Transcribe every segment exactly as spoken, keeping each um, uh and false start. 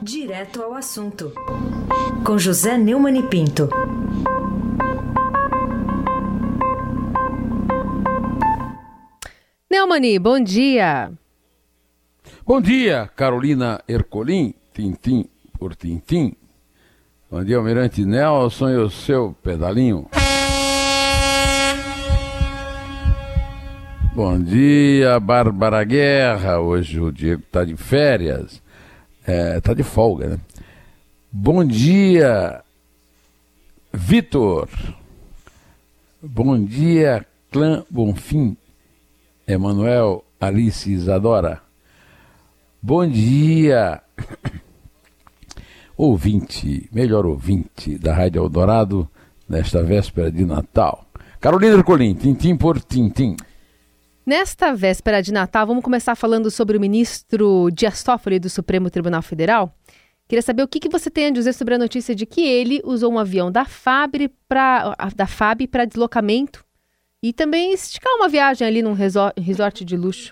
Direto ao assunto, com José Neumann e Pinto. Neumann, bom dia. Bom dia, Carolina Ercolim, tintim por tintim. Bom dia, Almirante Nelson e o seu pedalinho. Bom dia, Bárbara Guerra. Hoje o Diego está de férias, está é, de folga, né? Bom dia, Vitor. Bom dia, Clã Bonfim, Emanuel, Alice Isadora. Bom dia, ouvinte, melhor ouvinte da Rádio Eldorado nesta véspera de Natal. Carolina Ercolim, tintim por tintim. Nesta véspera de Natal, vamos começar falando sobre o ministro Dias Toffoli do Supremo Tribunal Federal. Queria saber o que, que você tem a dizer sobre a notícia de que ele usou um avião da F A B para da F A B para deslocamento e também esticar uma viagem ali num resort, resort de luxo.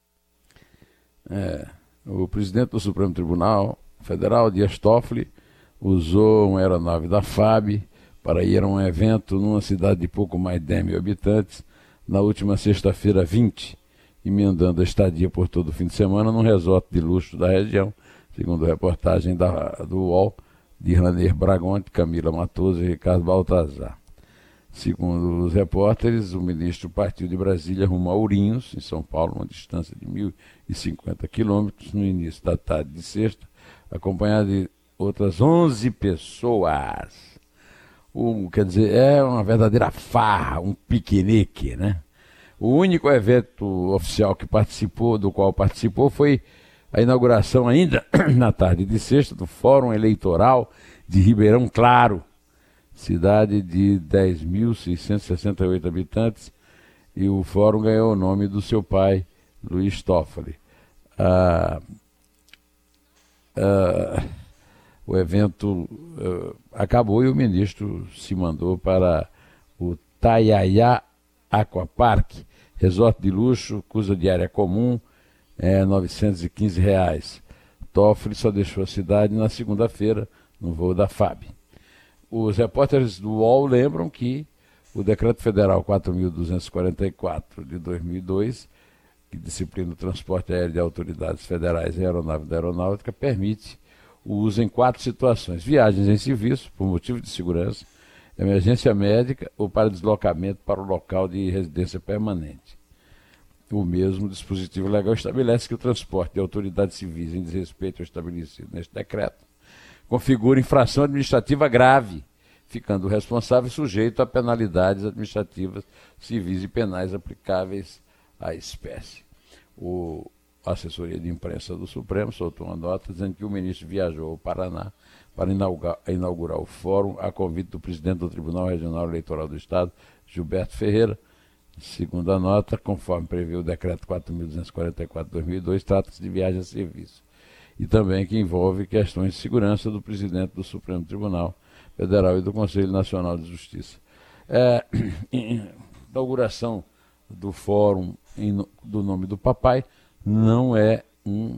É, o presidente do Supremo Tribunal Federal, Dias Toffoli, usou uma aeronave da F A B para ir a um evento numa cidade de pouco mais de dez mil habitantes, na última sexta-feira vinte, emendando a estadia por todo o fim de semana num resort de luxo da região, segundo a reportagem da, do U O L, de Rainer Bragonte, Camila Matoso e Ricardo Baltazar. Segundo os repórteres, o ministro partiu de Brasília rumo a Ourinhos, em São Paulo, uma distância de mil e cinquenta quilômetros, no início da tarde de sexta, acompanhado de outras onze pessoas. Um, quer dizer, é uma verdadeira farra, um piquenique, né? O único evento oficial que participou, do qual participou, foi a inauguração ainda na tarde de sexta do Fórum Eleitoral de Ribeirão Claro, cidade de dez mil seiscentos e sessenta e oito habitantes, e o fórum ganhou o nome do seu pai, Luiz Toffoli. Ah, ah, o evento uh, acabou e o ministro se mandou para o Taiaiá Aquapark, resort de luxo, custa diária comum, é, novecentos e quinze reais. Toffoli só deixou a cidade na segunda-feira, no voo da F A B. Os repórteres do U O L lembram que o Decreto Federal quatro mil duzentos e quarenta e quatro de dois mil e dois, que disciplina o transporte aéreo de autoridades federais e aeronave da aeronáutica, permite o uso em quatro situações: viagens em serviço, por motivo de segurança, emergência médica ou para deslocamento para o local de residência permanente. O mesmo dispositivo legal estabelece que o transporte de autoridades civis em desrespeito ao estabelecido neste decreto configura infração administrativa grave, ficando o responsável sujeito a penalidades administrativas, civis e penais aplicáveis à espécie. O A assessoria de imprensa do Supremo soltou uma nota dizendo que o ministro viajou ao Paraná para inaugurar, inaugurar o fórum a convite do presidente do Tribunal Regional Eleitoral do Estado, Gilberto Ferreira. Segundo a nota, conforme prevê o Decreto quatro mil duzentos e quarenta e quatro de dois mil e dois, trata-se de viagem a serviço. E também que envolve questões de segurança do presidente do Supremo Tribunal Federal e do Conselho Nacional de Justiça. É, inauguração do fórum em, do nome do papai não é um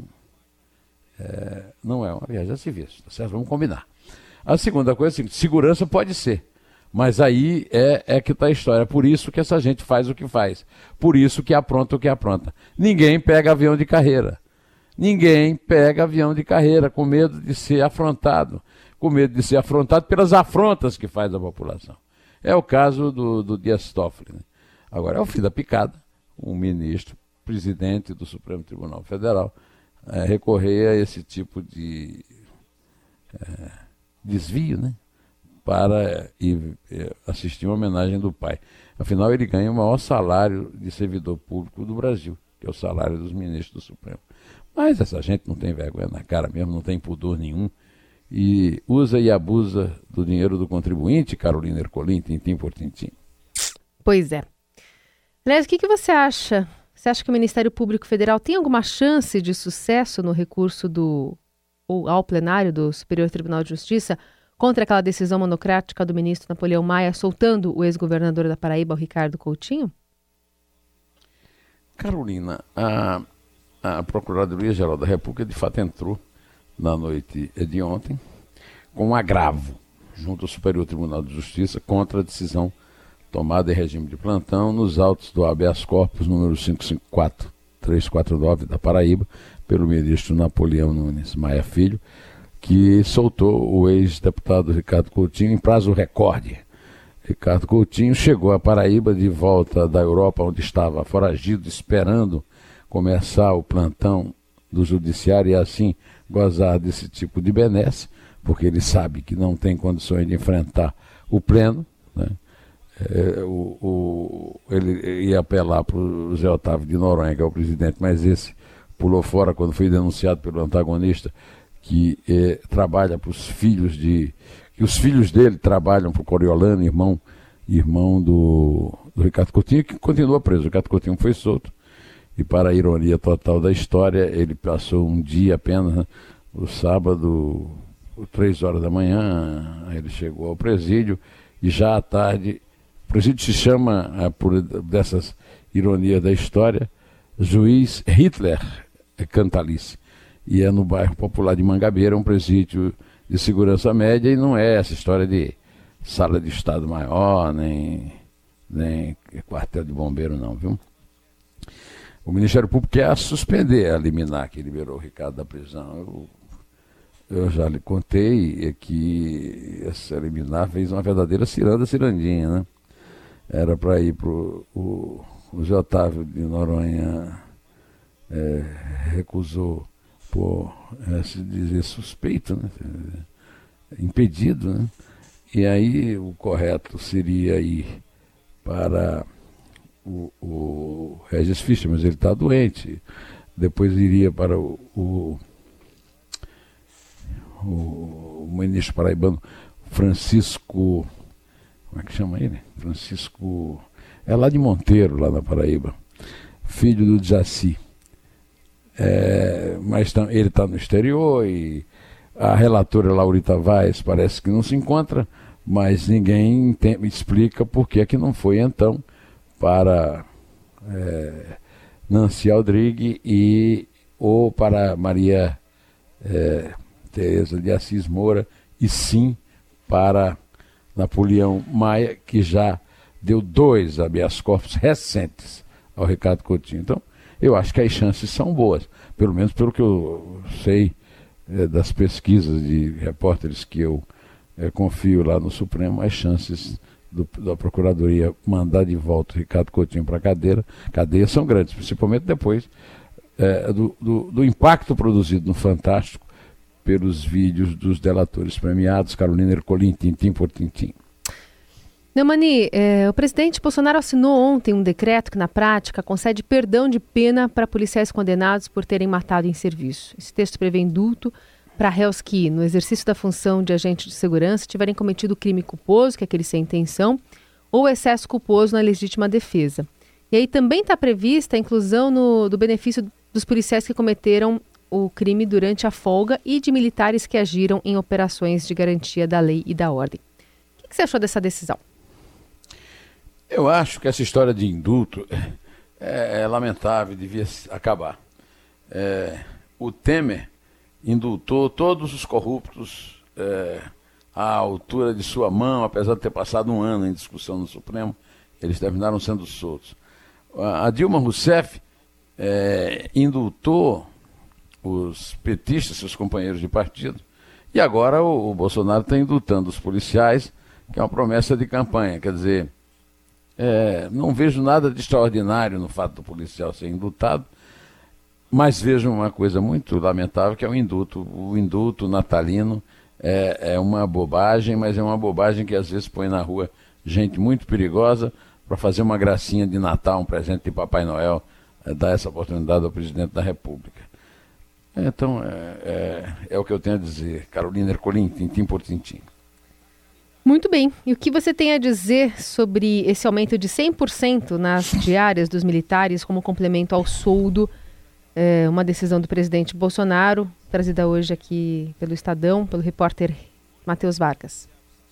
é, não é uma viagem a serviço, tá certo? Vamos combinar. A segunda coisa é a seguinte: segurança pode ser, mas aí é, é que está a história. Por isso que essa gente faz o que faz, por isso que apronta o que apronta. Ninguém pega avião de carreira, ninguém pega avião de carreira com medo de ser afrontado, com medo de ser afrontado pelas afrontas que faz a população. É o caso do, do Dias Toffoli, né? Agora é o fim da picada, um ministro presidente do Supremo Tribunal Federal é, recorrer a esse tipo de é, desvio, né, para ir, é, assistir uma homenagem do pai. Afinal, ele ganha o maior salário de servidor público do Brasil, que é o salário dos ministros do Supremo. Mas essa gente não tem vergonha na cara mesmo, não tem pudor nenhum, e usa e abusa do dinheiro do contribuinte, Carolina Ercolim, tintim por tintim. Pois é. Aliás, o que, que você acha? Você acha que o Ministério Público Federal tem alguma chance de sucesso no recurso do, ou ao plenário do Superior Tribunal de Justiça contra aquela decisão monocrática do ministro Napoleão Maia soltando o ex-governador da Paraíba, o Ricardo Coutinho? Carolina, a, a Procuradoria-Geral da República de fato entrou na noite de ontem, com um agravo junto ao Superior Tribunal de Justiça contra a decisão tomada em regime de plantão nos autos do habeas corpus número cinco cinco quatro três quatro nove da Paraíba, pelo ministro Napoleão Nunes Maia Filho, que soltou o ex-deputado Ricardo Coutinho em prazo recorde. Ricardo Coutinho chegou à Paraíba de volta da Europa, onde estava foragido, esperando começar o plantão do judiciário e assim gozar desse tipo de benesse, porque ele sabe que não tem condições de enfrentar o pleno, né? É, o, o, ele ia apelar para o Zé Otávio de Noronha, que é o presidente, mas esse pulou fora quando foi denunciado pelo antagonista, que é, trabalha para os filhos de... que os filhos dele trabalham para o Coriolano, irmão, irmão do, do Ricardo Coutinho, que continua preso. O Ricardo Coutinho foi solto, e para a ironia total da história, ele passou um dia apenas, né, o sábado, três horas da manhã, ele chegou ao presídio, e já à tarde... O presídio se chama, por dessas ironias da história, Juiz Hitler Cantalice. E é no bairro popular de Mangabeira, um presídio de segurança média, e não é essa história de sala de Estado maior, nem, nem quartel de bombeiro não, viu? O Ministério Público quer suspender a liminar que liberou o Ricardo da prisão. Eu, eu já lhe contei que essa liminar fez uma verdadeira ciranda cirandinha, né? Era para ir para o Zé Otávio de Noronha, é, recusou por é, se dizer suspeito, né? Impedido, né? E aí o correto seria ir para o, o Regis Fischer, mas ele está doente. Depois iria para o, o, o ministro paraibano Francisco... Como é que chama ele? Francisco... É lá de Monteiro, lá na Paraíba. Filho do Jaci. É, mas tá, ele está no exterior e a relatora Laurita Vaz parece que não se encontra, mas ninguém tem, explica por que é que não foi então para é, Nancy Aldrigue e ou para Maria é, Tereza de Assis Moura, e sim para Napoleão Maia, que já deu dois habeas corpus recentes ao Ricardo Coutinho. Então, eu acho que as chances são boas, pelo menos pelo que eu sei é, das pesquisas de repórteres que eu é, confio lá no Supremo, as chances do, da Procuradoria mandar de volta o Ricardo Coutinho para a cadeira, cadeia são grandes, principalmente depois é, do, do, do impacto produzido no Fantástico pelos vídeos dos delatores premiados, Carolina Ercolim, tintim por tintim. Neumani, é, o presidente Bolsonaro assinou ontem um decreto que, na prática, concede perdão de pena para policiais condenados por terem matado em serviço. Esse texto prevê indulto para réus que, no exercício da função de agente de segurança, tiverem cometido crime culposo, que é aquele sem intenção, ou excesso culposo na legítima defesa. E aí também está prevista a inclusão no, do benefício dos policiais que cometeram o crime durante a folga e de militares que agiram em operações de garantia da lei e da ordem. O que, que você achou dessa decisão? Eu acho que essa história de indulto é, é lamentável, devia acabar. É, o Temer indultou todos os corruptos é, à altura de sua mão, apesar de ter passado um ano em discussão no Supremo, eles terminaram sendo soltos. A Dilma Rousseff é, indultou os petistas, seus companheiros de partido, e agora o, o Bolsonaro está indultando os policiais, que é uma promessa de campanha. Quer dizer, é, não vejo nada de extraordinário no fato do policial ser indultado, mas vejo uma coisa muito lamentável, que é o indulto. O indulto natalino é, é uma bobagem, mas é uma bobagem que às vezes põe na rua gente muito perigosa para fazer uma gracinha de Natal, um presente de Papai Noel, é, dar essa oportunidade ao presidente da República. Então, é, é, é o que eu tenho a dizer. Carolina Ercolim, tintim por tintim. Muito bem. E o que você tem a dizer sobre esse aumento de cem por cento nas diárias dos militares como complemento ao soldo? É uma decisão do presidente Bolsonaro, trazida hoje aqui pelo Estadão, pelo repórter Matheus Vargas.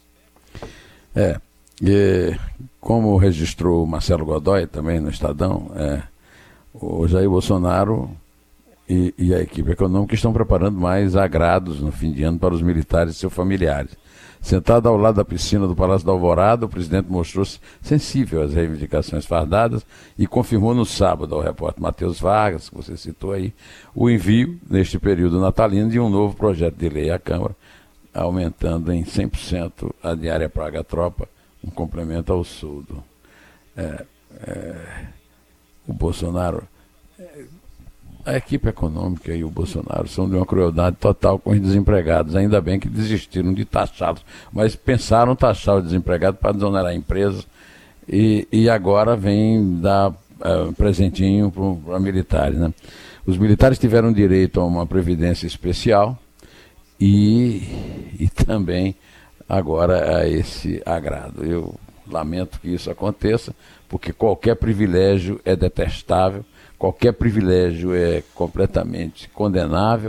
É, e como registrou Marcelo Godoy também no Estadão, é, o Jair Bolsonaro e, e a equipe econômica estão preparando mais agrados no fim de ano para os militares e seus familiares. Sentado ao lado da piscina do Palácio da Alvorada, o presidente mostrou-se sensível às reivindicações fardadas e confirmou no sábado ao repórter Matheus Vargas, que você citou aí, o envio, neste período natalino, de um novo projeto de lei à Câmara, aumentando em cem por cento a diária paga à tropa, um complemento ao soldo. É, é, o Bolsonaro... É, A equipe econômica e o Bolsonaro são de uma crueldade total com os desempregados. Ainda bem que desistiram de taxá-los, mas pensaram taxar o desempregado para desonerar empresas e, e agora vem dar uh, presentinho para militares. Né? Os militares tiveram direito a uma previdência especial e, e também agora a esse agrado. Eu lamento que isso aconteça, porque qualquer privilégio é detestável. Qualquer privilégio é completamente condenável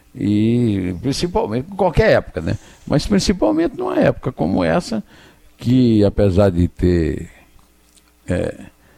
e principalmente em qualquer época, né? Mas principalmente numa época como essa, que apesar de ter é,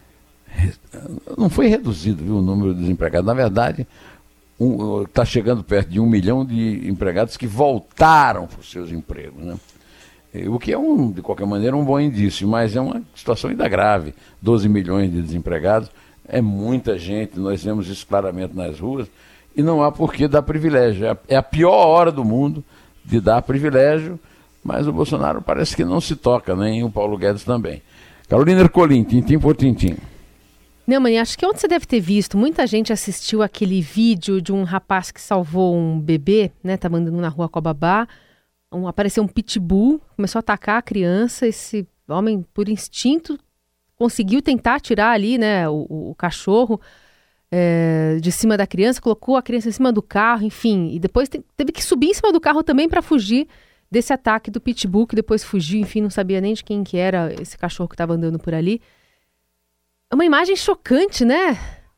não foi reduzido, viu, o número de desempregados, na verdade está um, chegando perto de um milhão de empregados que voltaram para os seus empregos, né? O que é, um, de qualquer maneira, um bom indício, mas é uma situação ainda grave. doze milhões de desempregados é muita gente, nós vemos isso claramente nas ruas, e não há por que dar privilégio. É a pior hora do mundo de dar privilégio, mas o Bolsonaro parece que não se toca, nem o Paulo Guedes também. Carolina Ercolim, tintim por tintim. Neumann, acho que ontem você deve ter visto, muita gente assistiu aquele vídeo de um rapaz que salvou um bebê, né, tava andando na rua com a babá, um, apareceu um pitbull, começou a atacar a criança, esse homem, por instinto, conseguiu tentar tirar ali, né, o, o cachorro é, de cima da criança, colocou a criança em cima do carro, enfim, e depois te, teve que subir em cima do carro também para fugir desse ataque do pitbull, que depois fugiu, enfim, não sabia nem de quem que era esse cachorro que estava andando por ali. É uma imagem chocante, né?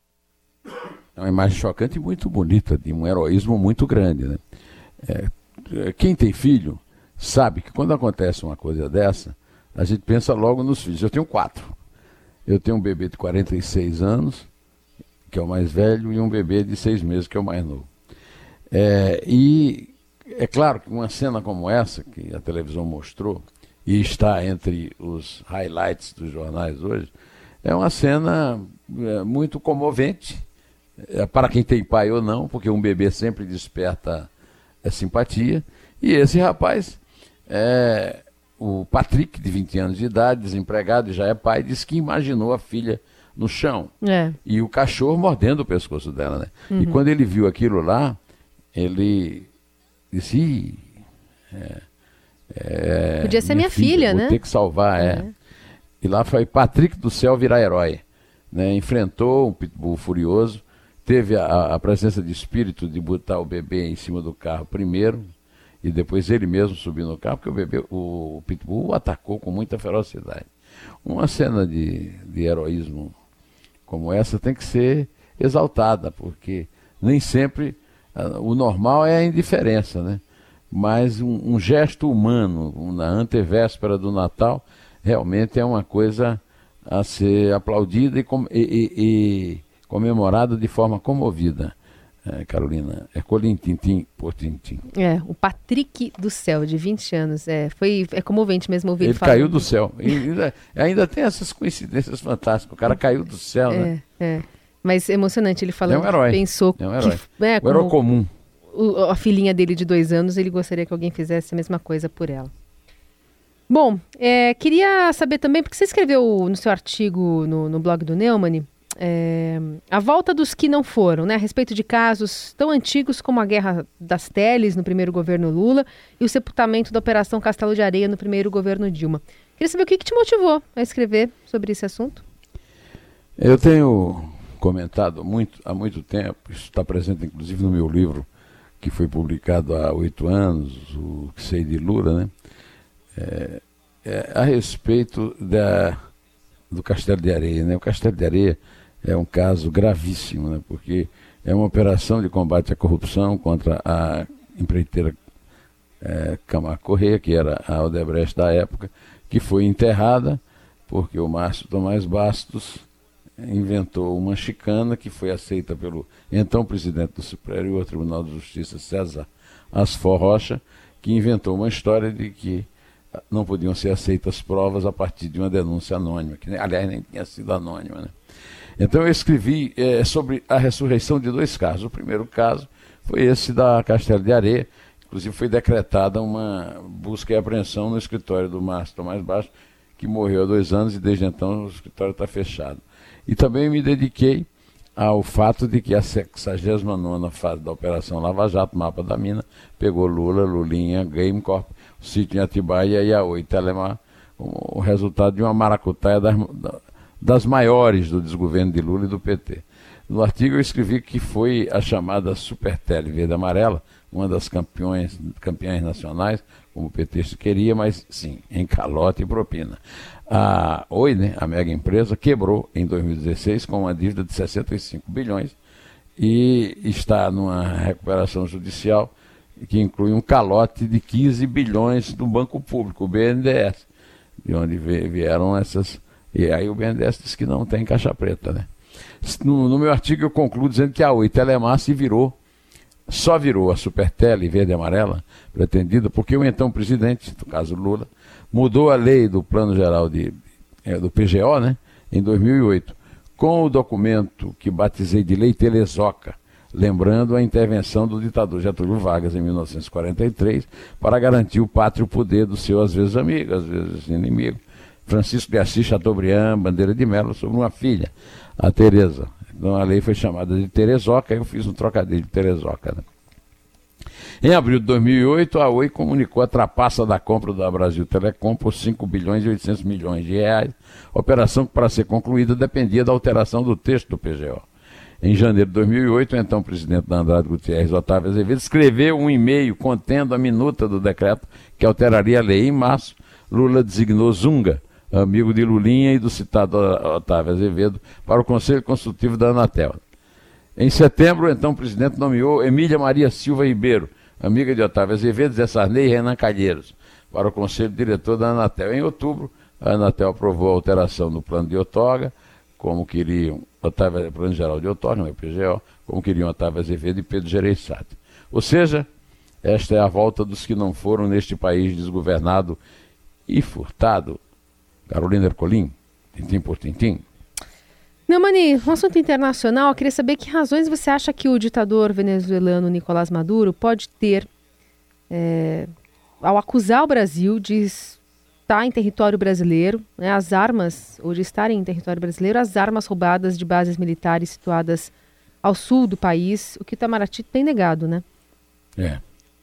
É uma imagem chocante e muito bonita, de um heroísmo muito grande, né? É, quem tem filho sabe que quando acontece uma coisa dessa, a gente pensa logo nos filhos. Eu tenho quatro. Eu tenho um bebê de quarenta e seis anos, que é o mais velho, e um bebê de seis meses, que é o mais novo. É, e é claro que uma cena como essa, que a televisão mostrou, e está entre os highlights dos jornais hoje, é uma cena é, muito comovente, é, para quem tem pai ou não, porque um bebê sempre desperta é, simpatia. E esse rapaz... É, o Patrick, de vinte anos de idade, desempregado e já é pai, disse que imaginou a filha no chão. É. E o cachorro mordendo o pescoço dela, né? Uhum. E quando ele viu aquilo lá, ele disse... Ih, é, é, podia ser minha, minha filha, filha, vou né? Vou ter que salvar, é. é. E lá foi Patrick do céu virar herói. Né? Enfrentou um pitbull furioso, teve a, a presença de espírito de botar o bebê em cima do carro primeiro, e depois ele mesmo subiu no carro, porque o bebê, o pitbull o atacou com muita ferocidade. Uma cena de, de heroísmo como essa tem que ser exaltada, porque nem sempre uh, o normal é a indiferença, né? Mas um, um gesto humano na antevéspera do Natal realmente é uma coisa a ser aplaudida e, com, e, e, e comemorada de forma comovida. É, Carolina, é colim, tintim por tintim. É, o Patrick do céu, de vinte anos. É, foi, é comovente mesmo ouvir ele Ele caiu do céu. E ainda, ainda tem essas coincidências fantásticas. O cara caiu do céu, é, né? É, mas emocionante ele falando. É um herói. Que pensou é um herói. Que, é, o herói comum. O, a filhinha dele de dois anos, ele gostaria que alguém fizesse a mesma coisa por ela. Bom, é, queria saber também, porque você escreveu no seu artigo no, no blog do Neumann, É, a volta dos que não foram, né, a respeito de casos tão antigos como a Guerra das Teles no primeiro governo Lula e o sepultamento da Operação Castelo de Areia no primeiro governo Dilma. Queria saber o que, que te motivou a escrever sobre esse assunto. Eu tenho comentado muito, há muito tempo, isso está presente inclusive no meu livro, que foi publicado há oito anos, o Que Sei de Lula, né, é, é, a respeito da, do Castelo de Areia. Né? O Castelo de Areia é um caso gravíssimo, né? Porque é uma operação de combate à corrupção contra a empreiteira é, Camargo Corrêa, que era a Odebrecht da época, que foi enterrada porque o Márcio Tomás Bastos inventou uma chicana que foi aceita pelo então presidente do Superior Tribunal de Justiça, César Asfor Rocha, que inventou uma história de que não podiam ser aceitas provas a partir de uma denúncia anônima, que aliás nem tinha sido anônima, né? Então eu escrevi é, sobre a ressurreição de dois casos. O primeiro caso foi esse da Castelo de Areia, inclusive foi decretada uma busca e apreensão no escritório do Márcio Tomás Baixo, que morreu há dois anos e desde então o escritório está fechado. E também me dediquei ao fato de que a sexagésima nona fase da Operação Lava Jato, Mapa da Mina, pegou Lula, Lulinha, Game Corp, o sítio em Atibaia e a Oi Telemar, o resultado de uma maracutaia das, das maiores do desgoverno de Lula e do P T. No artigo eu escrevi que foi a chamada Supertele Verde Amarela, uma das campeões, campeãs nacionais, como o P T se queria, mas sim, em calote e propina. A Oi, né, a mega empresa, quebrou em dois mil e dezesseis com uma dívida de sessenta e cinco bilhões e está numa recuperação judicial que inclui um calote de quinze bilhões do Banco Público, o B N D E S, de onde vieram essas... E aí o B N D E S diz que não tem caixa preta, né? No, no meu artigo eu concluo dizendo que a Oi Telemar se virou, só virou a Supertele Verde e Amarela, pretendida, porque o então presidente, no caso Lula, mudou a lei do Plano Geral de, é, do P G O, né, em dois mil e oito, com o documento que batizei de Lei Telezoca, lembrando a intervenção do ditador Getúlio Vargas em mil novecentos e quarenta e três para garantir o pátrio poder do seu, às vezes amigo, às vezes inimigo, Francisco de Assis Chateaubriand Bandeira de Mello, sobre uma filha, a Tereza. Então a lei foi chamada de Terezoca, eu fiz um trocadilho de Terezoca, né? Em abril de dois mil e oito, a Oi comunicou a trapaça da compra da Brasil Telecom por cinco bilhões e oitocentos milhões de reais, operação que, para ser concluída, dependia da alteração do texto do P G O. Em janeiro de dois mil e oito, o então presidente da Andrade Gutierrez, Otávio Azevedo, escreveu um e-mail contendo a minuta do decreto que alteraria a lei. Em março, Lula designou Zunga, amigo de Lulinha e do citado Otávio Azevedo, para o Conselho Consultivo da Anatel. Em setembro, então, o presidente nomeou Emília Maria Silva Ribeiro, amiga de Otávio Azevedo, Zé Sarney e Renan Calheiros, para o Conselho Diretor da Anatel. Em outubro, a Anatel aprovou a alteração do plano de outorga, como queriam Otávio, Plano Geral de Outorga, não é o P G O, como queriam Otávio Azevedo e Pedro Gereissati. Ou seja, esta é a volta dos que não foram neste país desgovernado e furtado. Carolina Ercolim, tintim por tintim. Neumani, um assunto internacional, eu queria saber que razões você acha que o ditador venezuelano Nicolás Maduro pode ter é, ao acusar o Brasil de estar em território brasileiro, né, as armas, ou de estarem em território brasileiro, as armas roubadas de bases militares situadas ao sul do país, o que o Itamaraty tem negado, né? É.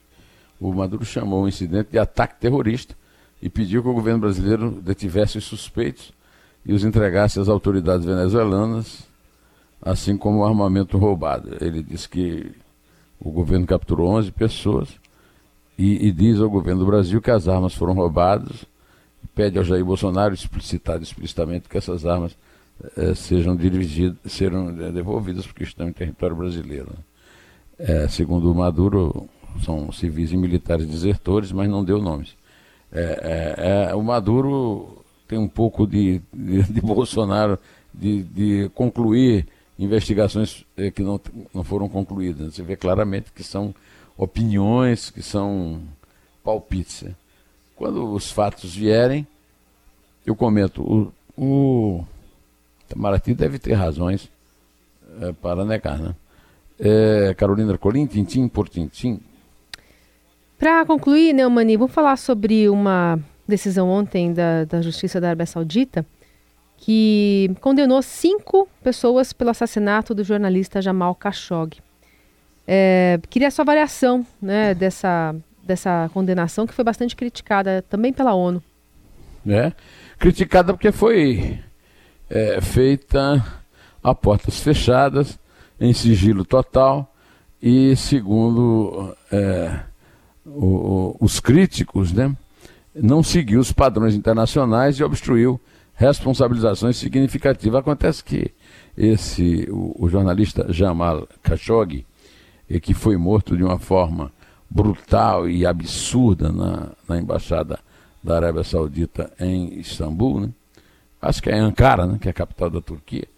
O Maduro chamou o incidente de ataque terrorista e pediu que o governo brasileiro detivesse os suspeitos e os entregasse às autoridades venezuelanas, assim como o armamento roubado. Ele disse que o governo capturou onze pessoas e, e diz ao governo do Brasil que as armas foram roubadas e pede ao Jair Bolsonaro, explicitado explicitamente, que essas armas eh, sejam dirigidas, serão devolvidas porque estão em território brasileiro. Eh, segundo o Maduro, são civis e militares desertores, mas não deu nomes. É, é, é, o Maduro tem um pouco de, de, de Bolsonaro de, de concluir investigações é, que não, não foram concluídas. Você vê claramente que são opiniões, que são palpites. Quando os fatos vierem, eu comento, o, o Itamaraty deve ter razões é, para negar, né? É, Carolina Ercolim, tintim por tintim. Para concluir, Neumani, vamos falar sobre uma decisão ontem da, da Justiça da Arábia Saudita que condenou cinco pessoas pelo assassinato do jornalista Jamal Khashoggi. É, queria a sua avaliação, né, dessa, dessa condenação que foi bastante criticada também pela ONU. É, criticada porque foi é, feita a portas fechadas, em sigilo total e segundo... É, O, o, os críticos, né, não seguiu os padrões internacionais e obstruiu responsabilizações significativas. Acontece que esse, o, o jornalista Jamal Khashoggi, que foi morto de uma forma brutal e absurda na, na embaixada da Arábia Saudita em Istambul, né, acho que é Ankara, né, que é a capital da Turquia,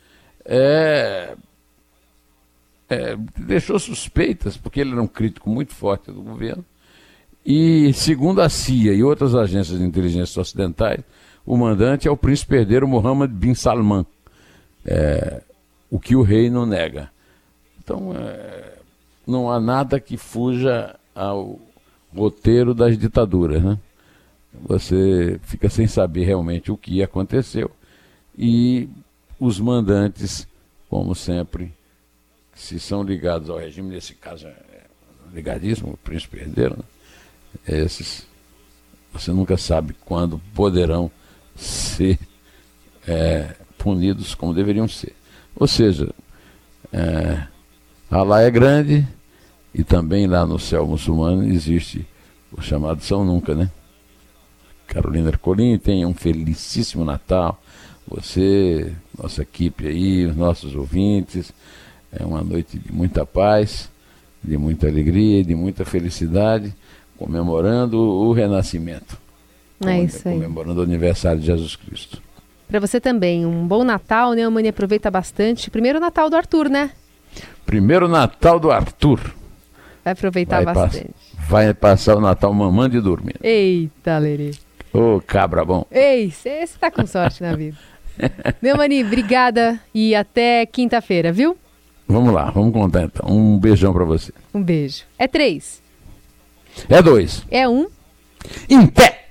é, é, deixou suspeitas, porque ele era um crítico muito forte do governo. E, segundo a C I A e outras agências de inteligência ocidentais, o mandante é o príncipe herdeiro Mohammed bin Salman, é, o que o rei não nega. Então, é, não há nada que fuja ao roteiro das ditaduras, né? Você fica sem saber realmente o que aconteceu. E os mandantes, como sempre, se são ligados ao regime, nesse caso é ligadíssimo, o príncipe herdeiro, né? Esses, você nunca sabe quando poderão ser é, punidos como deveriam ser. Ou seja, é, Allah é grande e também lá no céu muçulmano existe o chamado São Nunca, né? Carolina Ercolim, tenha um felicíssimo Natal. Você, nossa equipe aí, os nossos ouvintes. É uma noite de muita paz, de muita alegria, de muita felicidade, comemorando o renascimento. É isso aí. Comemorando o aniversário de Jesus Cristo. Para você também, um bom Natal, né? Neumann, aproveita bastante. Primeiro Natal do Arthur, né? Primeiro Natal do Arthur. Vai aproveitar vai bastante. Pass- vai passar o Natal mamando e dormindo. Eita, Lerê. Ô, cabra bom. Ei, você tá com sorte na vida. Neumann, obrigada e até quinta-feira, viu? Vamos lá, vamos contar então. Um beijão pra você. Um beijo. É três. É dois. É um. Em pé!